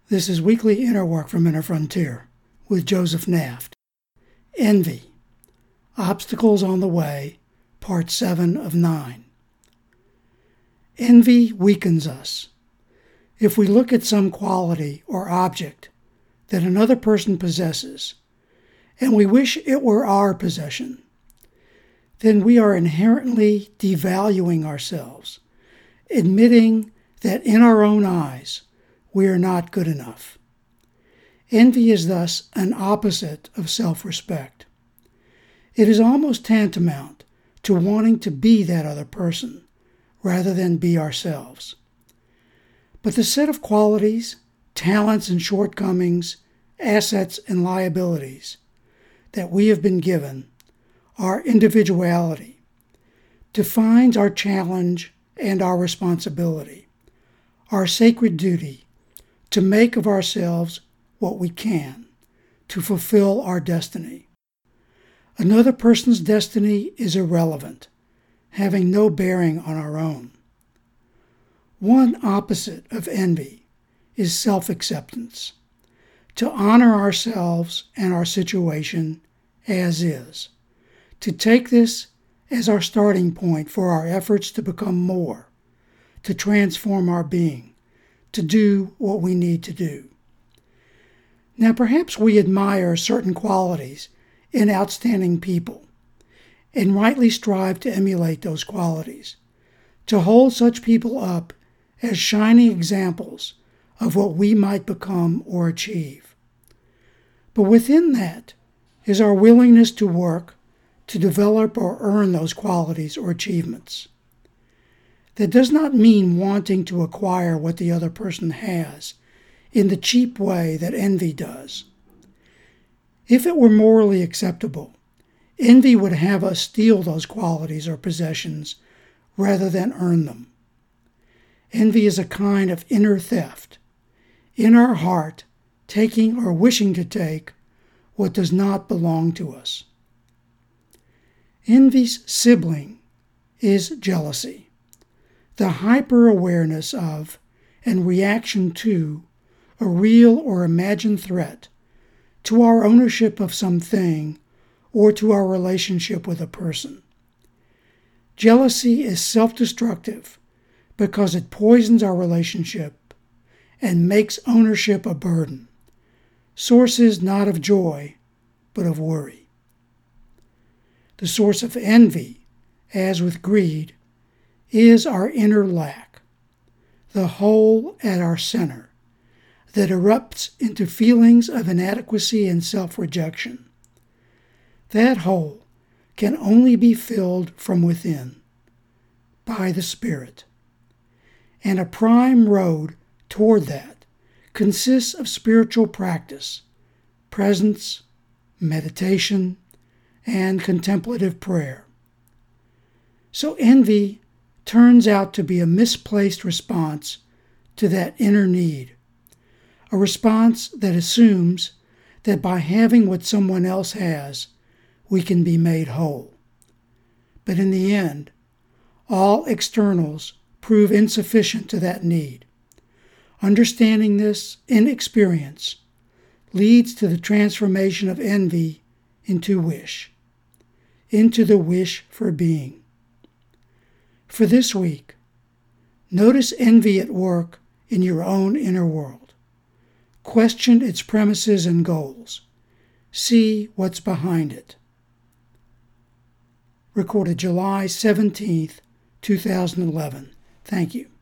This is Weekly Inner Work from Inner Frontier with Joseph Naft. Envy, Obstacles on the Way, Part 7 of 9. Envy weakens us. If we look at some quality or object that another person possesses, and we wish it were our possession, then we are inherently devaluing ourselves, admitting that in our own eyes we are not good enough. Envy is thus an opposite of self-respect. It is almost tantamount to wanting to be that other person rather than be ourselves. But the set of qualities, talents and shortcomings, assets and liabilities that we have been given, our individuality, defines our challenge and our responsibility, our sacred duty to make of ourselves what we can to fulfill our destiny. Another person's destiny is irrelevant, having no bearing on our own. One opposite of envy is self-acceptance, to honor ourselves and our situation as is, to take this as our starting point for our efforts to become more, to transform our being, to do what we need to do. Now, perhaps we admire certain qualities in outstanding people and rightly strive to emulate those qualities, to hold such people up as shining examples of what we might become or achieve. But within that is our willingness to work to develop or earn those qualities or achievements. That does not mean wanting to acquire what the other person has in the cheap way that envy does. If it were morally acceptable, envy would have us steal those qualities or possessions rather than earn them. Envy is a kind of inner theft, in our heart taking or wishing to take what does not belong to us. Envy's sibling is jealousy, the hyper-awareness of and reaction to a real or imagined threat to our ownership of something or to our relationship with a person. Jealousy is self-destructive because it poisons our relationship and makes ownership a burden, sources not of joy, but of worry. The source of envy, as with greed, is our inner lack, the hole at our center that erupts into feelings of inadequacy and self-rejection. That hole can only be filled from within, by the Spirit. And a prime road toward that consists of spiritual practice, presence, meditation, and contemplative prayer. So envy turns out to be a misplaced response to that inner need, a response that assumes that by having what someone else has, we can be made whole. But in the end, all externals prove insufficient to that need. Understanding this in experience leads to the transformation of envy into wish, into the wish for being. For this week, notice envy at work in your own inner world. Question its premises and goals. See what's behind it. Recorded July 17th, 2011. Thank you.